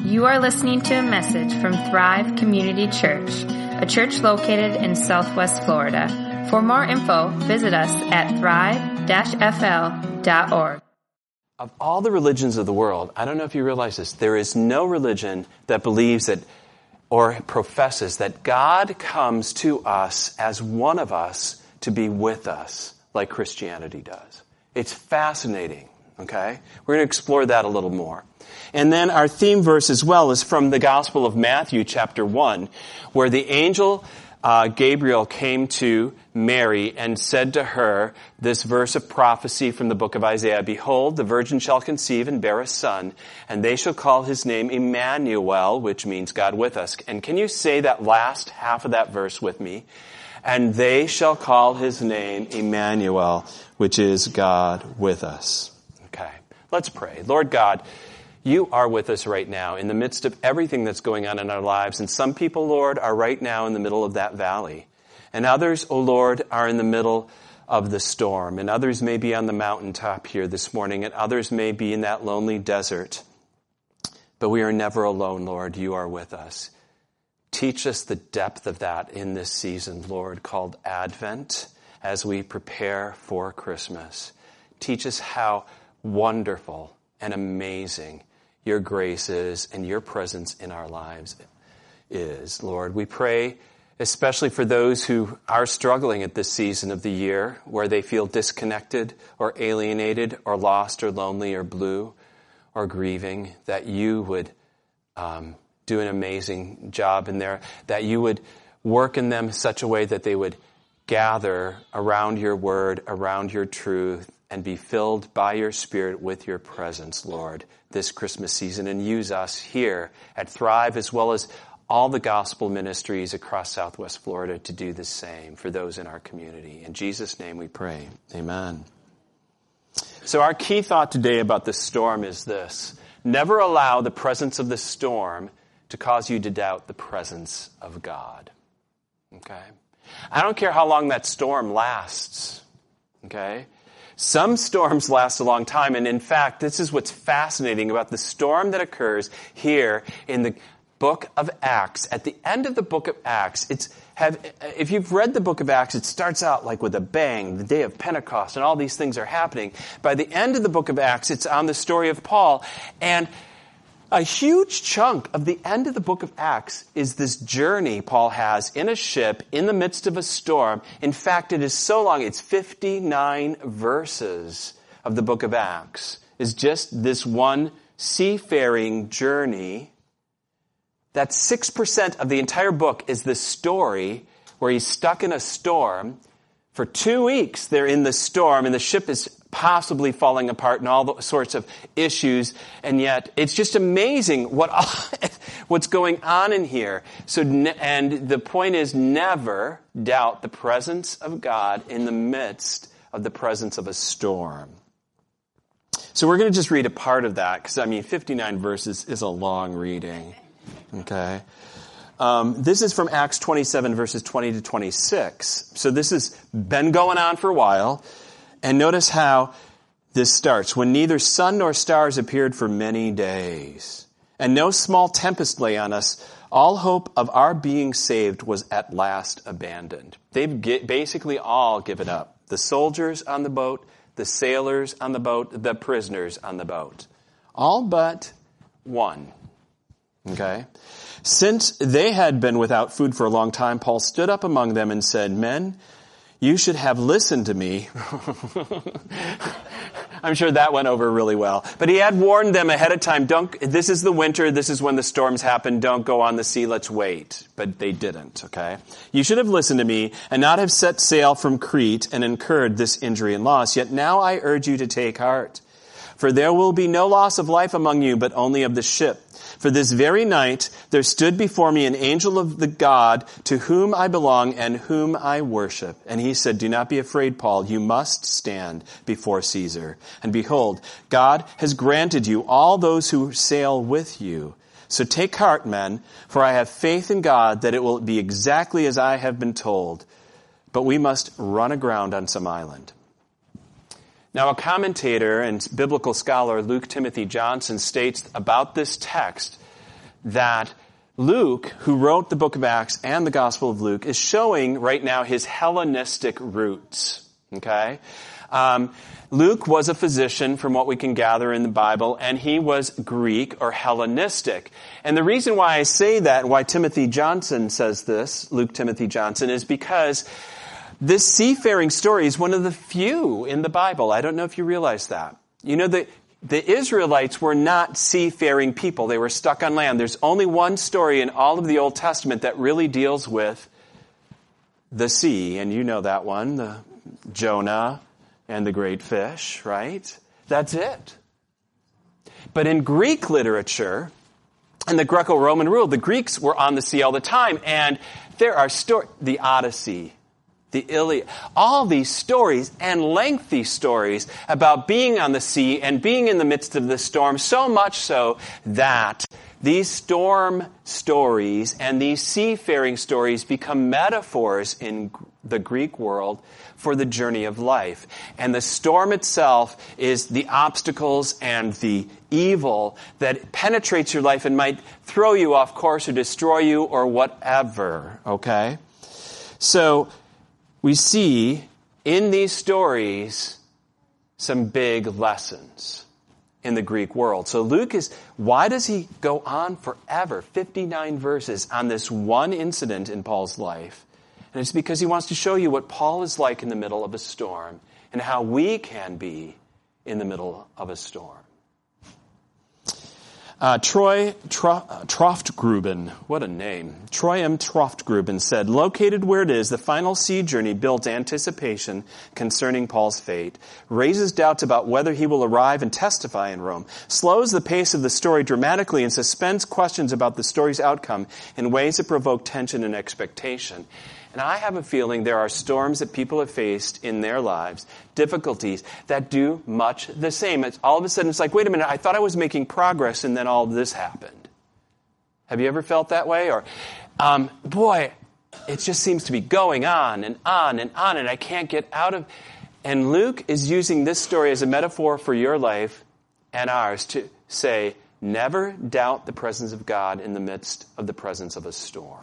You are listening to a message from Thrive Community Church, a church located in Southwest Florida. For more info, visit us at thrive-fl.org. Of all the religions of the world, I don't know if you realize this, there is no religion that believes that or professes that God comes to us as one of us to be with us like Christianity does. It's fascinating, okay? We're going to explore that a little more. And then our theme verse as well is from the Gospel of Matthew, chapter 1, where the angel Gabriel came to Mary and said to her this verse of prophecy from the book of Isaiah, "Behold, the virgin shall conceive and bear a son, and they shall call his name Emmanuel," which means God with us. And can you say that last half of that verse with me? "And they shall call his name Emmanuel," which is God with us. Okay, let's pray. Lord God, you are with us right now in the midst of everything that's going on in our lives. And some people, Lord, are right now in the middle of that valley. And others, oh Lord, are in the middle of the storm. And others may be on the mountaintop here this morning. And others may be in that lonely desert. But we are never alone, Lord. You are with us. Teach us the depth of that in this season, Lord, called Advent, as we prepare for Christmas. Teach us how wonderful and amazing your grace is and your presence in our lives is, Lord. We pray especially for those who are struggling at this season of the year, where they feel disconnected or alienated or lost or lonely or blue or grieving, that you would do an amazing job in there, that you would work in them in such a way that they would gather around your word, around your truth, and be filled by your Spirit with your presence, Lord, this Christmas season, and use us here at Thrive as well as all the gospel ministries across Southwest Florida to do the same for those in our community. In Jesus' name we pray. Amen. So our key thought today about the storm is this: never allow the presence of the storm to cause you to doubt the presence of God. Okay? I don't care how long that storm lasts. Okay? Some storms last a long time, and in fact, this is what's fascinating about the storm that occurs here in the book of Acts. At the end of the book of Acts, if you've read the book of Acts, it starts out like with a bang, the day of Pentecost, and all these things are happening. By the end of the book of Acts, it's on the story of Paul, and a huge chunk of the end of the book of Acts is this journey Paul has in a ship in the midst of a storm. In fact, it is so long, it's 59 verses of the book of Acts is just this one seafaring journey. That 6% of the entire book is this story where he's stuck in a storm. For 2 weeks, they're in the storm, and the ship is possibly falling apart and all sorts of issues. And yet, it's just amazing what's going on in here. And the point is, never doubt the presence of God in the midst of the presence of a storm. So we're going to just read a part of that, because, 59 verses is a long reading. Okay? This is from Acts 27, verses 20 to 26. So this has been going on for a while. And notice how this starts. "When neither sun nor stars appeared for many days, and no small tempest lay on us, all hope of our being saved was at last abandoned." They've basically all given up. The soldiers on the boat, the sailors on the boat, the prisoners on the boat. All but one. Okay? "Since they had been without food for a long time, Paul stood up among them and said, 'Men, you should have listened to me.'" I'm sure that went over really well. But he had warned them ahead of time, this is the winter, this is when the storms happen, don't go on the sea, let's wait. But they didn't, okay? "You should have listened to me and not have set sail from Crete and incurred this injury and loss. Yet now I urge you to take heart. For there will be no loss of life among you, but only of the ship. For this very night there stood before me an angel of the God to whom I belong and whom I worship. And he said, 'Do not be afraid, Paul. You must stand before Caesar. And behold, God has granted you all those who sail with you. So take heart, men, for I have faith in God that it will be exactly as I have been told. But we must run aground on some island.'" Now, a commentator and biblical scholar, Luke Timothy Johnson, states about this text that Luke, who wrote the book of Acts and the Gospel of Luke, is showing right now his Hellenistic roots. Okay? Luke was a physician from what we can gather in the Bible, and he was Greek or Hellenistic. And the reason why I say that, why Timothy Johnson says this, Luke Timothy Johnson, is because this seafaring story is one of the few in the Bible. I don't know if you realize that. You know, the Israelites were not seafaring people. They were stuck on land. There's only one story in all of the Old Testament that really deals with the sea, and you know that one, the Jonah and the great fish, right? That's it. But in Greek literature, in the Greco-Roman rule, the Greeks were on the sea all the time, and there are the Odyssey, the Iliad, all these stories and lengthy stories about being on the sea and being in the midst of the storm, so much so that these storm stories and these seafaring stories become metaphors in the Greek world for the journey of life. And the storm itself is the obstacles and the evil that penetrates your life and might throw you off course or destroy you or whatever, okay? So we see in these stories some big lessons in the Greek world. So Luke why does he go on forever, 59 verses, on this one incident in Paul's life? And it's because he wants to show you what Paul is like in the middle of a storm and how we can be in the middle of a storm. Troy Troftgruben, what a name. Troy M. Troftgruben said, located where it is, the final sea journey builds anticipation concerning Paul's fate, raises doubts about whether he will arrive and testify in Rome, slows the pace of the story dramatically, and suspends questions about the story's outcome in ways that provoke tension and expectation. And I have a feeling there are storms that people have faced in their lives, difficulties that do much the same. All of a sudden it's like, wait a minute, I thought I was making progress and then all of this happened. Have you ever felt that way? Or, boy, it just seems to be going on and on and on and I can't get out of... And Luke is using this story as a metaphor for your life and ours to say, never doubt the presence of God in the midst of the presence of a storm.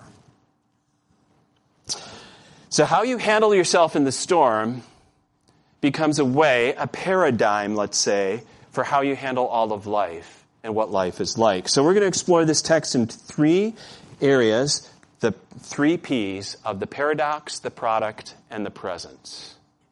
So how you handle yourself in the storm becomes a paradigm, let's say, for how you handle all of life and what life is like. So we're going to explore this text in 3 areas, the 3 P's of the paradox, the product, and the presence.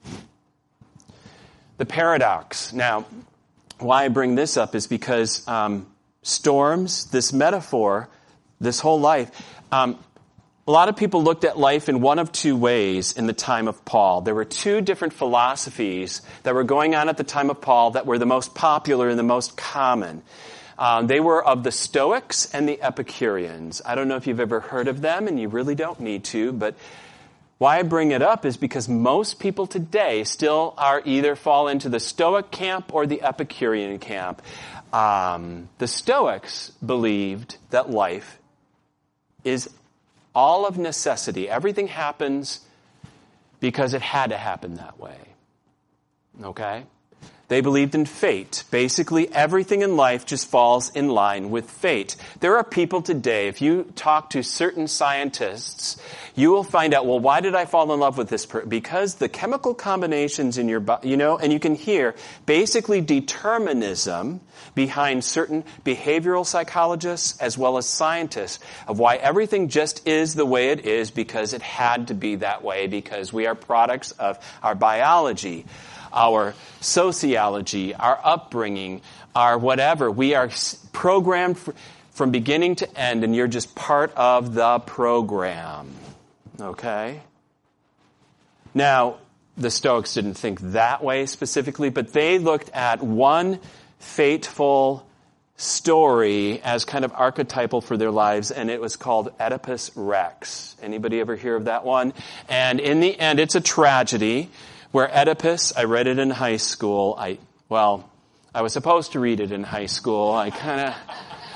The paradox. Now, why I bring this up is because storms, this metaphor, this whole life... a lot of people looked at life in one of 2 ways in the time of Paul. There were 2 different philosophies that were going on at the time of Paul that were the most popular and the most common. They were of the Stoics and the Epicureans. I don't know if you've ever heard of them, and you really don't need to, but why I bring it up is because most people today still are either fall into the Stoic camp or the Epicurean camp. The Stoics believed that life is all of necessity. Everything happens because it had to happen that way. Okay? They believed in fate. Basically, everything in life just falls in line with fate. There are people today, if you talk to certain scientists, you will find out, well, why did I fall in love with this person? Because the chemical combinations in your body, and you can hear basically determinism behind certain behavioral psychologists as well as scientists of why everything just is the way it is because it had to be that way because we are products of our biology, our sociology, our upbringing, our whatever. We are programmed from beginning to end, and you're just part of the program. Okay? Now, the Stoics didn't think that way specifically, but they looked at one fateful story as kind of archetypal for their lives, and it was called Oedipus Rex. Anybody ever hear of that one? And in the end, it's a tragedy where Oedipus, I read it in high school. I was supposed to read it in high school. I kind of...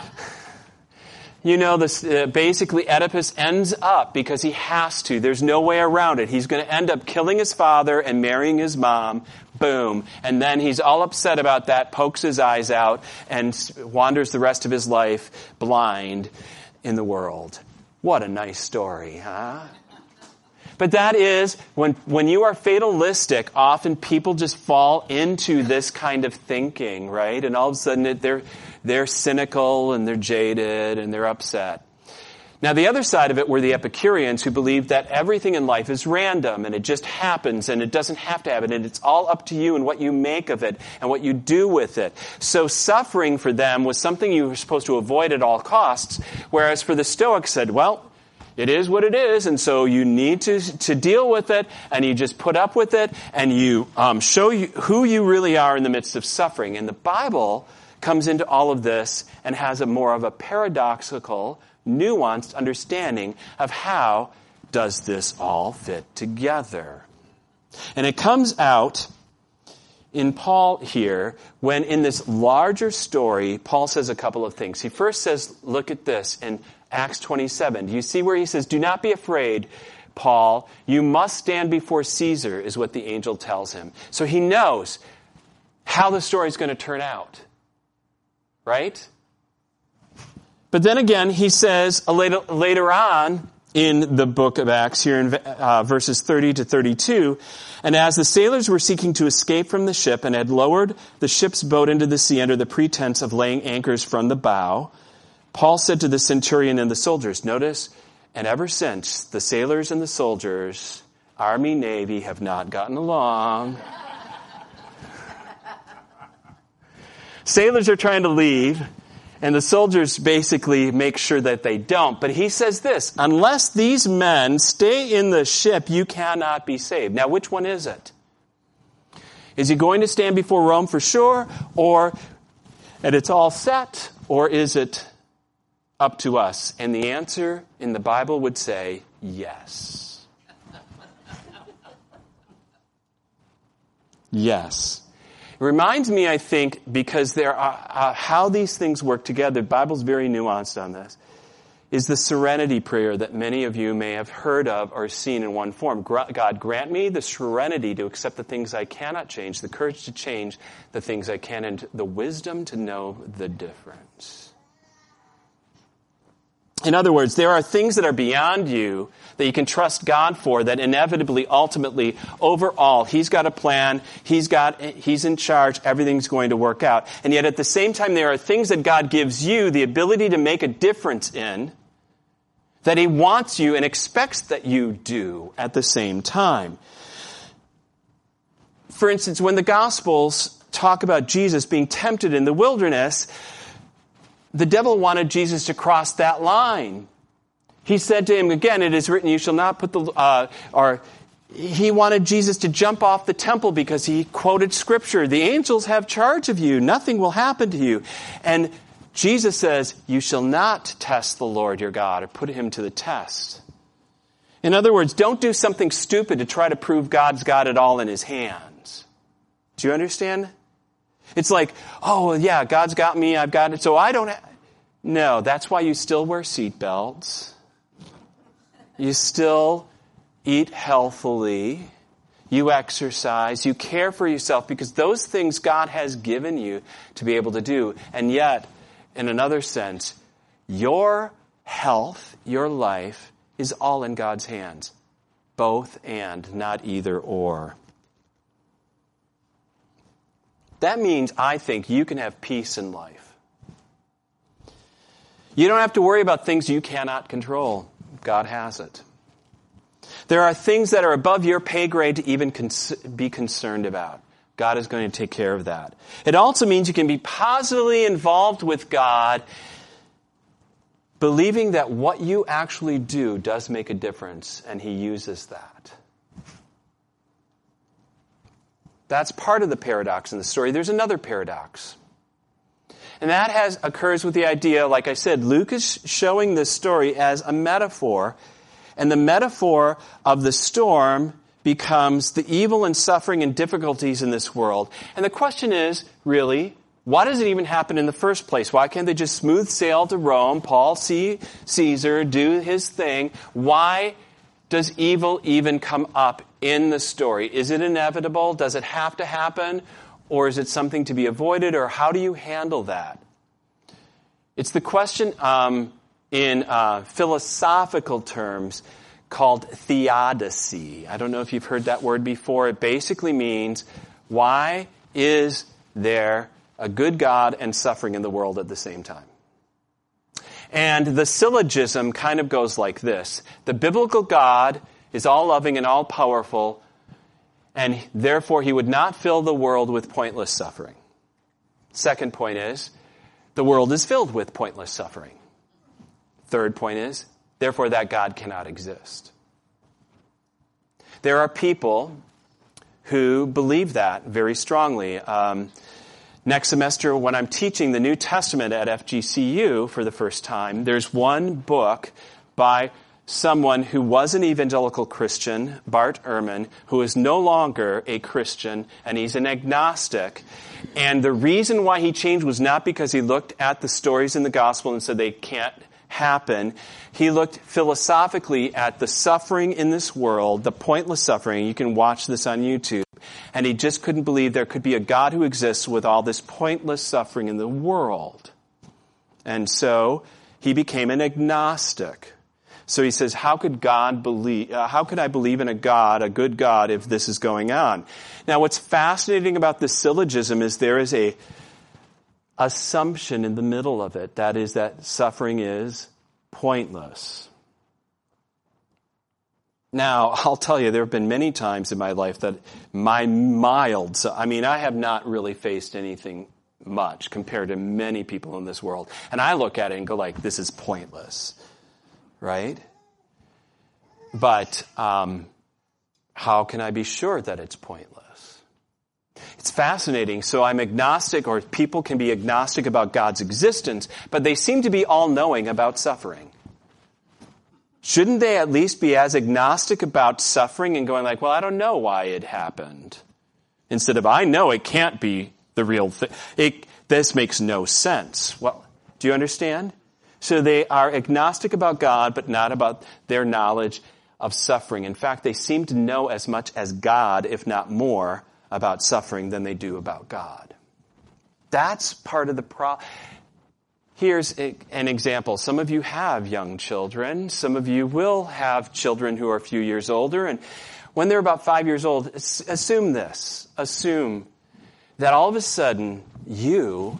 basically Oedipus ends up, because he has to, there's no way around it, he's going to end up killing his father and marrying his mom, Boom. And then he's all upset about that, pokes his eyes out, and wanders the rest of his life blind in the world. What a nice story, huh? But that is, when you are fatalistic, often people just fall into this kind of thinking, right? And all of a sudden they're cynical and they're jaded and they're upset. Now, the other side of it were the Epicureans who believed that everything in life is random and it just happens and it doesn't have to happen and it's all up to you and what you make of it and what you do with it. So suffering for them was something you were supposed to avoid at all costs, whereas for the Stoics said, well, it is what it is, and so you need to deal with it, and you just put up with it, and you show who you really are in the midst of suffering. And the Bible comes into all of this and has a more of a paradoxical, nuanced understanding of how does this all fit together. And it comes out in Paul here when in this larger story, Paul says a couple of things. He first says, look at this in Acts 27. Do you see where he says, do not be afraid, Paul. You must stand before Caesar, is what the angel tells him. So he knows how the story is going to turn out. Right? But then again, he says later on in the book of Acts, here in verses 30 to 32, and as the sailors were seeking to escape from the ship and had lowered the ship's boat into the sea under the pretense of laying anchors from the bow, Paul said to the centurion and the soldiers, notice, and ever since, the sailors and the soldiers, Army, Navy, have not gotten along. Sailors are trying to leave, and the soldiers basically make sure that they don't. But he says this, unless these men stay in the ship, you cannot be saved. Now, which one is it? Is he going to stand before Rome for sure, and it's all set, or is it up to us? And the answer in the Bible would say, yes. Yes. It reminds me, I think, because there are how these things work together, the Bible's very nuanced on this, is the serenity prayer that many of you may have heard of or seen in one form. God, grant me the serenity to accept the things I cannot change, the courage to change the things I can, and the wisdom to know the difference. In other words, there are things that are beyond you that you can trust God for that inevitably, ultimately, overall, He's got a plan, He's in charge, everything's going to work out. And yet at the same time, there are things that God gives you the ability to make a difference in that He wants you and expects that you do at the same time. For instance, when the Gospels talk about Jesus being tempted in the wilderness, the devil wanted Jesus to cross that line. He said to him, again, it is written, you shall not put he wanted Jesus to jump off the temple because he quoted Scripture. The angels have charge of you. Nothing will happen to you. And Jesus says, you shall not test the Lord your God or put him to the test. In other words, don't do something stupid to try to prove God's got it all in his hands. Do you understand? It's like, oh, yeah, God's got me, I've got it, so I don't have... No, that's why you still wear seatbelts. You still eat healthily. You exercise. You care for yourself because those things God has given you to be able to do. And yet, in another sense, your health, your life, is all in God's hands. Both and, not either or. That means, I think, you can have peace in life. You don't have to worry about things you cannot control. God has it. There are things that are above your pay grade to even be concerned about. God is going to take care of that. It also means you can be positively involved with God, believing that what you actually do does make a difference, and He uses that. That's part of the paradox in the story. There's another paradox. And that occurs with the idea, like I said, Luke is showing this story as a metaphor. And the metaphor of the storm becomes the evil and suffering and difficulties in this world. And the question is, really, why does it even happen in the first place? Why can't they just smooth sail to Rome, Paul see Caesar, do his thing? Why does evil even come up in the story? Is it inevitable? Does it have to happen? Or is it something to be avoided? Or how do you handle that? It's the question in philosophical terms called theodicy. I don't know if you've heard that word before. It basically means, why is there a good God and suffering in the world at the same time? And the syllogism kind of goes like this. The biblical God is all-loving and all-powerful, and therefore he would not fill the world with pointless suffering. Second point is, the world is filled with pointless suffering. Third point is, therefore that God cannot exist. There are people who believe that very strongly. Next semester, when I'm teaching the New Testament at FGCU for the first time, there's one book by someone who was an evangelical Christian, Bart Ehrman, who is no longer a Christian, and he's an agnostic. And the reason why he changed was not because he looked at the stories in the gospel and said they can't happen. He looked philosophically at the suffering in this world, the pointless suffering. You can watch this on YouTube. And he just couldn't believe there could be a God who exists with all this pointless suffering in the world. And so he became an agnostic. So he says, how could I believe in a God, a good God, if this is going on? Now, what's fascinating about this syllogism is there is a assumption in the middle of it. That is that suffering is pointless. Now, I'll tell you, there have been many times in my life that I have not really faced anything much compared to many people in this world. And I look at it and go like, this is pointless. Right? But how can I be sure that it's pointless? It's fascinating. So I'm agnostic, or people can be agnostic about God's existence, but they seem to be all-knowing about suffering. Shouldn't they at least be as agnostic about suffering and going like, well, I don't know why it happened, instead of, I know it can't be the real thing. This makes no sense. Well, do you understand? So they are agnostic about God, but not about their knowledge of suffering. In fact, they seem to know as much as God, if not more, about suffering than they do about God. That's part of the problem. Here's an example. Some of you have young children. Some of you will have children who are a few years older. And when they're about 5 years old, assume this. Assume that all of a sudden you,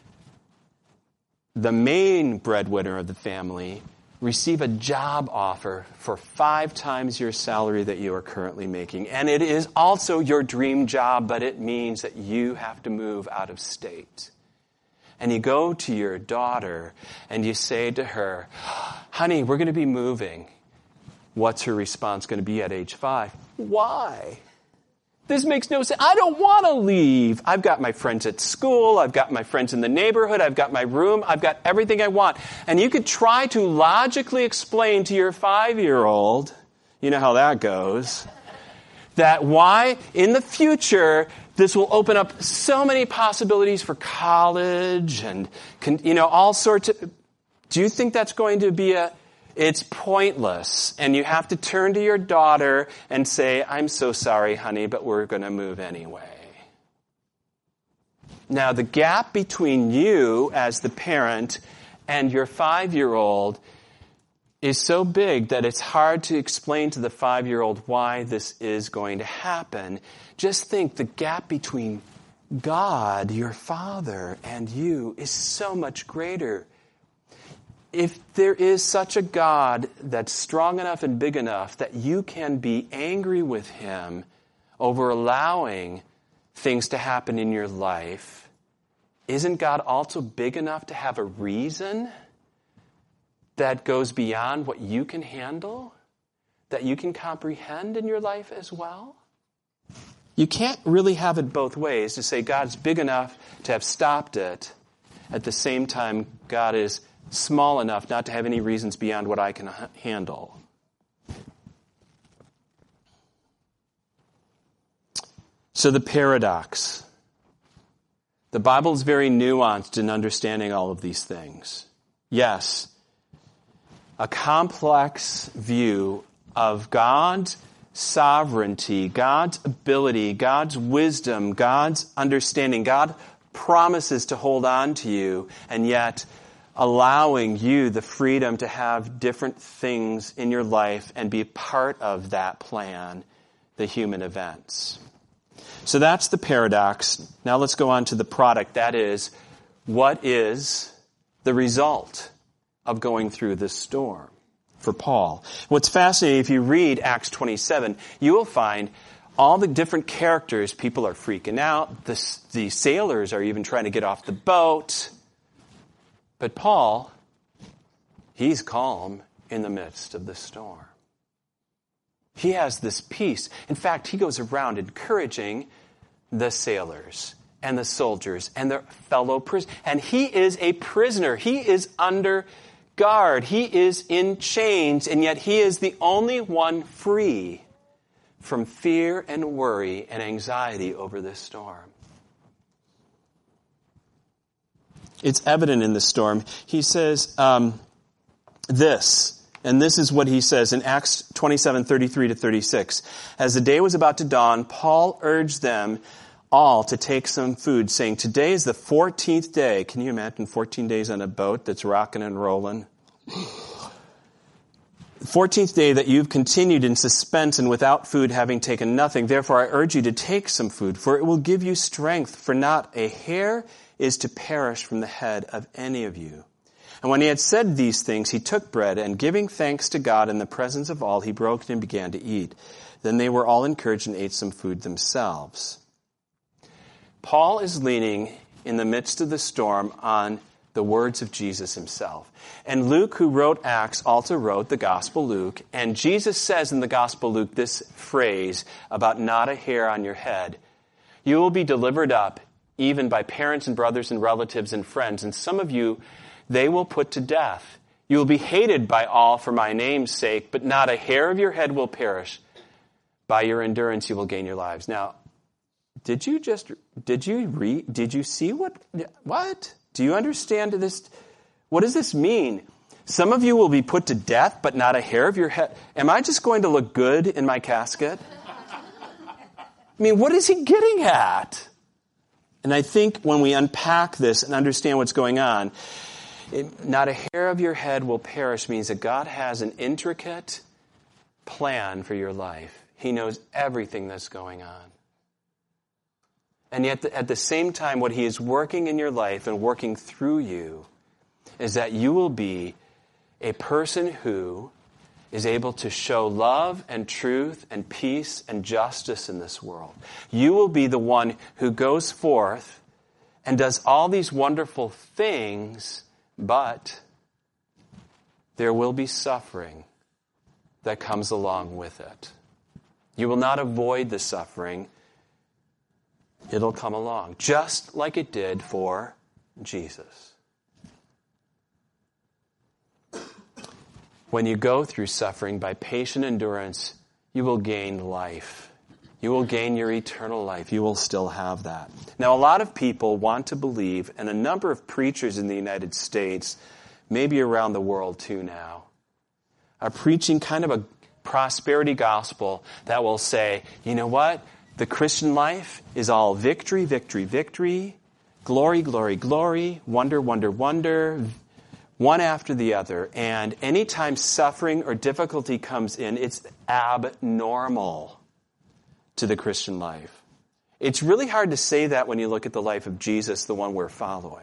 the main breadwinner of the family, receive a job offer for 5 times your salary that you are currently making. And it is also your dream job, but it means that you have to move out of state. And you go to your daughter and you say to her, honey, we're going to be moving. What's her response going to be at age 5? Why? This makes no sense. I don't want to leave. I've got my friends at school. I've got my friends in the neighborhood. I've got my room. I've got everything I want. And you could try to logically explain to your 5-year-old, you know how that goes, that why in the future this will open up so many possibilities for college and, all sorts of... Do you think that's going to be it's pointless, and you have to turn to your daughter and say, I'm so sorry, honey, but we're going to move anyway. Now, the gap between you as the parent and your 5-year-old is so big that it's hard to explain to the 5-year-old why this is going to happen. Just think, the gap between God, your Father, and you is so much greater. If there is such a God that's strong enough and big enough that you can be angry with him over allowing things to happen in your life, isn't God also big enough to have a reason that goes beyond what you can handle, that you can comprehend in your life as well? You can't really have it both ways, to say God's big enough to have stopped it. At the same time, God is small enough not to have any reasons beyond what I can handle. So the paradox. The Bible is very nuanced in understanding all of these things. Yes, a complex view of God's sovereignty, God's ability, God's wisdom, God's understanding. God promises to hold on to you, and yet allowing you the freedom to have different things in your life and be part of that plan, the human events. So that's the paradox. Now let's go on to the product. That is, what is the result of going through this storm for Paul? What's fascinating, if you read Acts 27, you will find all the different characters. People are freaking out. The sailors are even trying to get off the boat. But Paul, he's calm in the midst of the storm. He has this peace. In fact, he goes around encouraging the sailors and the soldiers and their fellow prisoners. And he is a prisoner. He is under guard. He is in chains, and yet he is the only one free from fear and worry and anxiety over this storm. It's evident in the storm. He says this, and this is what he says in Acts 27:33-36. As the day was about to dawn, Paul urged them all to take some food, saying, "Today is the 14th day." Can you imagine 14 days on a boat that's rocking and rolling? 14th day that you've continued in suspense and without food, having taken nothing. Therefore I urge you to take some food, for it will give you strength, for not a hair is to perish from the head of any of you. And when he had said these things, he took bread, and giving thanks to God in the presence of all, he broke it and began to eat. Then they were all encouraged and ate some food themselves. Paul is leaning in the midst of the storm on the words of Jesus himself. And Luke, who wrote Acts, also wrote the Gospel Luke. And Jesus says in the Gospel Luke this phrase about not a hair on your head. You will be delivered up even by parents and brothers and relatives and friends. And some of you, they will put to death. You will be hated by all for my name's sake, but not a hair of your head will perish. By your endurance you will gain your lives. Now, did you see what? Do you understand this? What does this mean? Some of you will be put to death, but not a hair of your head. Am I just going to look good in my casket? I mean, what is he getting at? And I think when we unpack this and understand what's going on, not a hair of your head will perish means that God has an intricate plan for your life. He knows everything that's going on. And yet, at the same time, what he is working in your life and working through you is that you will be a person who is able to show love and truth and peace and justice in this world. You will be the one who goes forth and does all these wonderful things, but there will be suffering that comes along with it. You will not avoid the suffering. It'll come along, just like it did for Jesus. When you go through suffering, by patient endurance, you will gain life. You will gain your eternal life. You will still have that. Now, a lot of people want to believe, and a number of preachers in the United States, maybe around the world too now, are preaching kind of a prosperity gospel that will say, you know what? The Christian life is all victory, victory, victory, glory, glory, glory, wonder, wonder, wonder, one after the other. And anytime suffering or difficulty comes in, it's abnormal to the Christian life. It's really hard to say that when you look at the life of Jesus, the one we're following.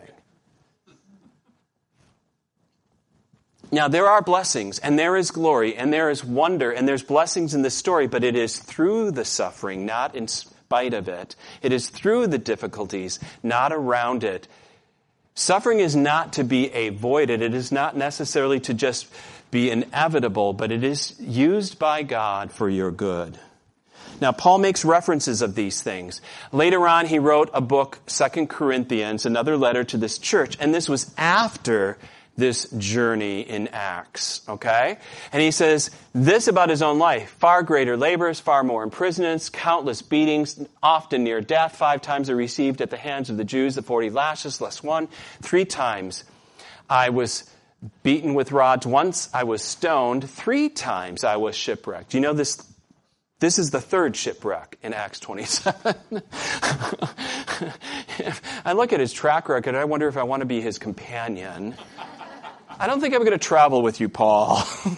Now, there are blessings, and there is glory, and there is wonder, and there's blessings in this story, but it is through the suffering, not in spite of it. It is through the difficulties, not around it. Suffering is not to be avoided. It is not necessarily to just be inevitable, but it is used by God for your good. Now, Paul makes references of these things. Later on, he wrote a book, 2 Corinthians, another letter to this church, and this was after this journey in Acts, okay? And he says this about his own life: far greater labors, far more imprisonments, countless beatings, often near death. 5 times I received at the hands of the Jews the 40 lashes, less one. 3 times I was beaten with rods. Once I was stoned. 3 times I was shipwrecked. You know this This is the third shipwreck in Acts 27. I look at his track record and I wonder if I want to be his companion. I don't think I'm going to travel with you, Paul.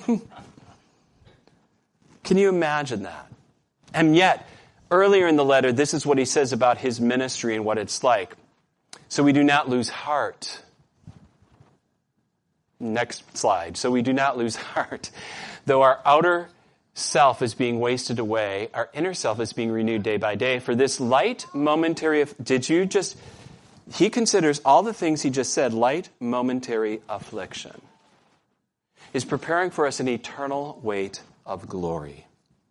Can you imagine that? And yet, earlier in the letter, this is what he says about his ministry and what it's like. So we do not lose heart. Next slide. So we do not lose heart. Though our outer self is being wasted away, our inner self is being renewed day by day. For this light momentary, he considers all the things he just said, light momentary affliction, is preparing for us an eternal weight of glory.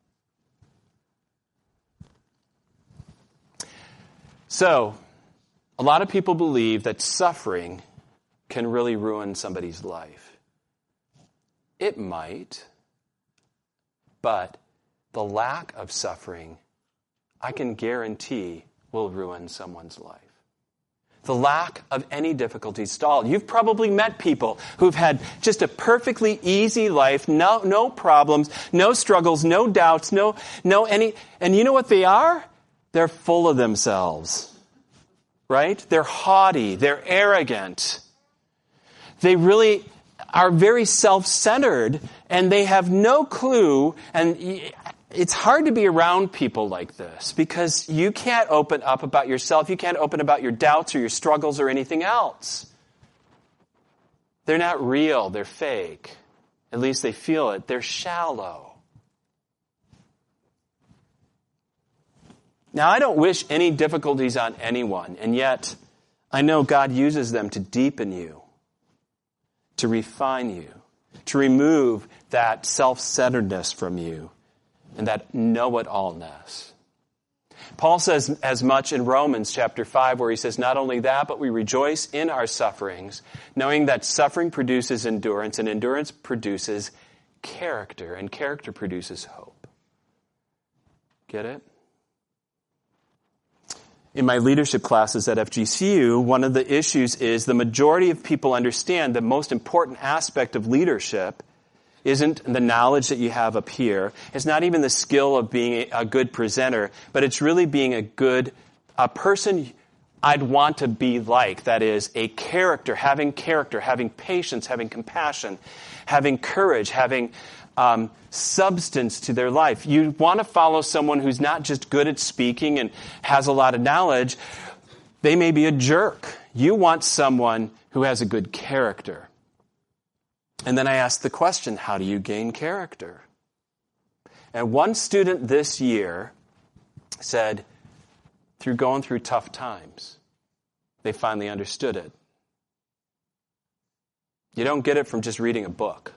So, a lot of people believe that suffering can really ruin somebody's life. It might, but the lack of suffering, I can guarantee, will ruin someone's life. The lack of any difficulties at all. You've probably met people who've had just a perfectly easy life, no problems, no struggles, no doubts, and you know what they are? They're full of themselves. Right? They're haughty, they're arrogant. They really are very self-centered, and they have no clue, and it's hard to be around people like this because you can't open up about yourself. You can't open about your doubts or your struggles or anything else. They're not real. They're fake. At least they feel it. They're shallow. Now, I don't wish any difficulties on anyone, and yet I know God uses them to deepen you, to refine you, to remove that self-centeredness from you, and that know-it-allness. Paul says as much in Romans chapter 5, where he says, not only that, but we rejoice in our sufferings, knowing that suffering produces endurance, and endurance produces character, and character produces hope. Get it? In my leadership classes at FGCU, one of the issues is the majority of people understand the most important aspect of leadership isn't the knowledge that you have up here. It's not even the skill of being a good presenter, but it's really being a person I'd want to be like. That is, a character, having patience, having compassion, having courage, having substance to their life. You want to follow someone who's not just good at speaking and has a lot of knowledge. They may be a jerk. You want someone who has a good character. And then I asked the question, how do you gain character? And one student this year said, through going through tough times, they finally understood it. You don't get it from just reading a book.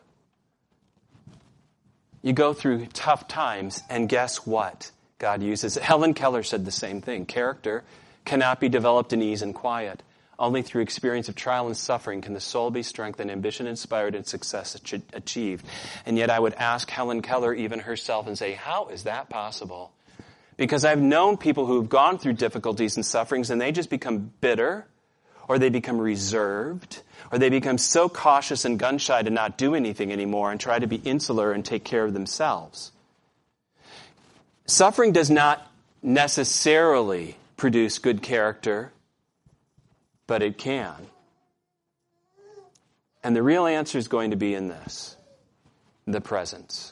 You go through tough times, and guess what? God uses it. Helen Keller said the same thing. Character cannot be developed in ease and quiet. Only through experience of trial and suffering can the soul be strengthened, ambition inspired, and success achieved. And yet I would ask Helen Keller, even herself, and say, how is that possible? Because I've known people who've gone through difficulties and sufferings, and they just become bitter, or they become reserved, or they become so cautious and gun-shy to not do anything anymore and try to be insular and take care of themselves. Suffering does not necessarily produce good character, but it can. And the real answer is going to be in this: the presence.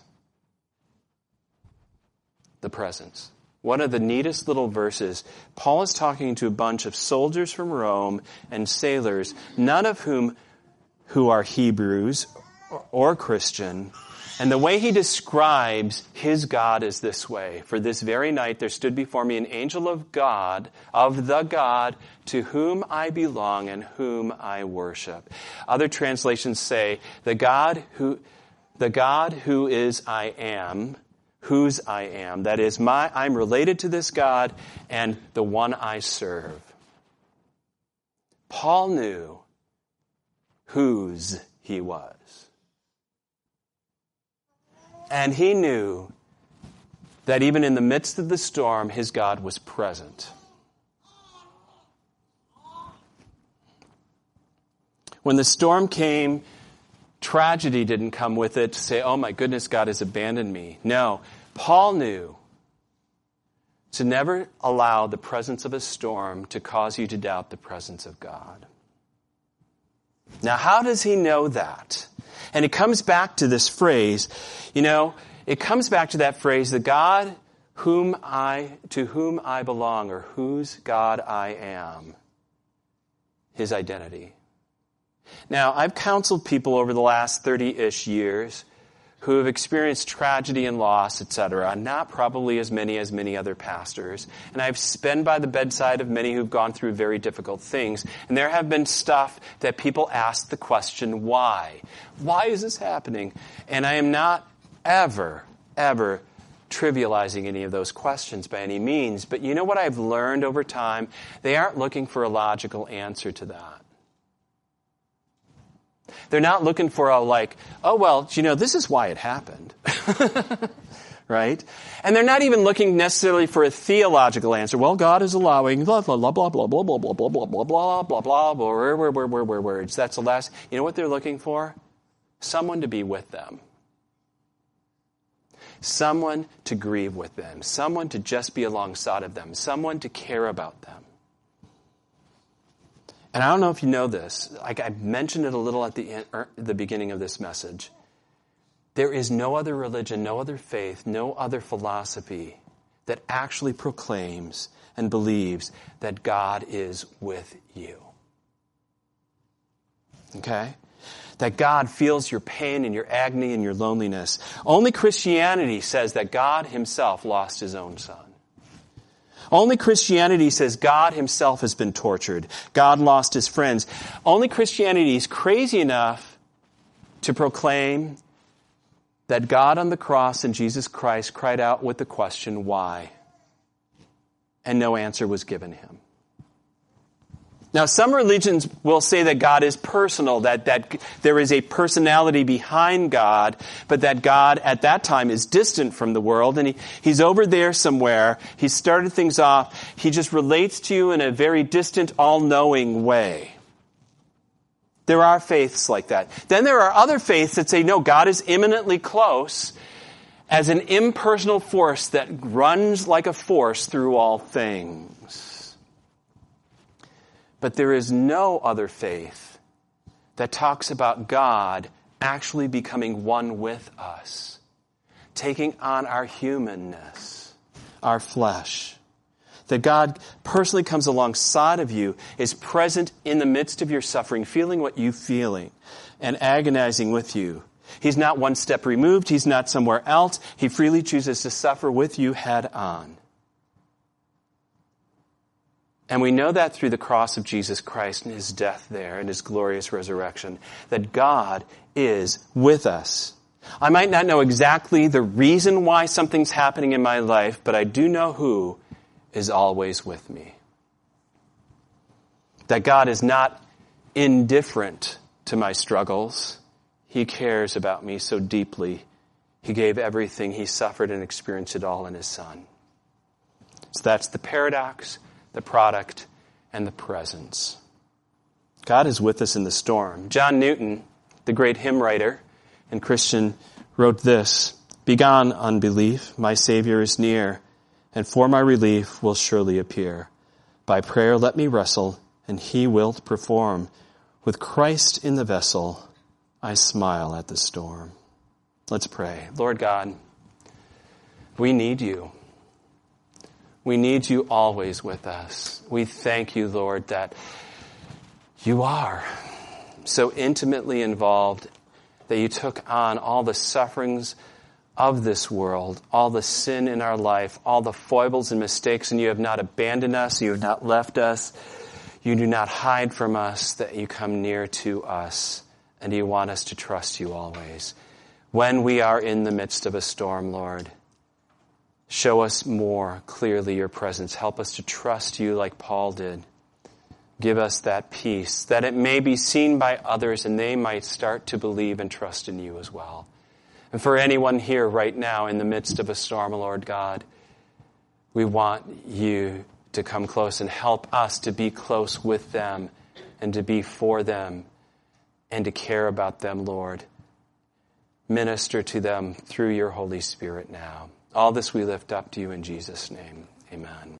The presence. One of the neatest little verses, Paul is talking to a bunch of soldiers from Rome and sailors, none of whom who are Hebrews or Christian. And the way he describes his God is this way: for this very night there stood before me an angel of God, of the God to whom I belong and whom I worship. Other translations say, the God who is I am, whose I am. That is, I'm related to this God and the one I serve. Paul knew whose he was. And he knew that even in the midst of the storm, his God was present. When the storm came, tragedy didn't come with it to say, oh my goodness, God has abandoned me. No, Paul knew to never allow the presence of a storm to cause you to doubt the presence of God. Now, how does he know that? And it comes back to this phrase, it comes back to that phrase, the God to whom I belong, or whose God I am, his identity. Now, I've counseled people over the last 30-ish years who have experienced tragedy and loss, etc., not probably as many other pastors. And I've been by the bedside of many who've gone through very difficult things. And there have been stuff that people ask the question, why? Why is this happening? And I am not ever trivializing any of those questions by any means. But you know what I've learned over time? They aren't looking for a logical answer to that. They're not looking for this is why it happened. Right? And they're not even looking necessarily for a theological answer. Well, God is allowing blah, blah, blah, blah, blah, blah, blah, blah, blah, blah, blah, blah, blah, words. That's the last. You know what they're looking for? Someone to be with them. Someone to grieve with them. Someone to just be alongside of them. Someone to care about them. And I don't know if you know this. Like I mentioned it a little at the beginning of this message. There is no other religion, no other faith, no other philosophy that actually proclaims and believes that God is with you. Okay? That God feels your pain and your agony and your loneliness. Only Christianity says that God himself lost his own son. Only Christianity says God himself has been tortured. God lost his friends. Only Christianity is crazy enough to proclaim that God on the cross and Jesus Christ cried out with the question, why? And no answer was given him. Now, some religions will say that God is personal, that there is a personality behind God, but that God at that time is distant from the world, and he's over there somewhere. He started things off. He just relates to you in a very distant, all-knowing way. There are faiths like that. Then there are other faiths that say, no, God is immanently close as an impersonal force that runs like a force through all things. But there is no other faith that talks about God actually becoming one with us, taking on our humanness, our flesh. That God personally comes alongside of you, is present in the midst of your suffering, feeling what you're feeling, and agonizing with you. He's not one step removed. He's not somewhere else. He freely chooses to suffer with you head on. And we know that through the cross of Jesus Christ and his death there and his glorious resurrection, that God is with us. I might not know exactly the reason why something's happening in my life, but I do know who is always with me. That God is not indifferent to my struggles. He cares about me so deeply. He gave everything. He suffered and experienced it all in his Son. So that's the paradox, the product, and the presence. God is with us in the storm. John Newton, the great hymn writer and Christian, wrote this, "Begone, unbelief, my Savior is near, and for my relief will surely appear. By prayer let me wrestle, and he will perform. With Christ in the vessel, I smile at the storm." Let's pray. Lord God, we need you. We need you always with us. We thank you, Lord, that you are so intimately involved, that you took on all the sufferings of this world, all the sin in our life, all the foibles and mistakes, and you have not abandoned us, you have not left us, you do not hide from us, that you come near to us, and you want us to trust you always. When we are in the midst of a storm, Lord, show us more clearly your presence. Help us to trust you like Paul did. Give us that peace, that it may be seen by others and they might start to believe and trust in you as well. And for anyone here right now in the midst of a storm, Lord God, we want you to come close and help us to be close with them and to be for them and to care about them, Lord. Minister to them through your Holy Spirit now. All this we lift up to you in Jesus' name. Amen.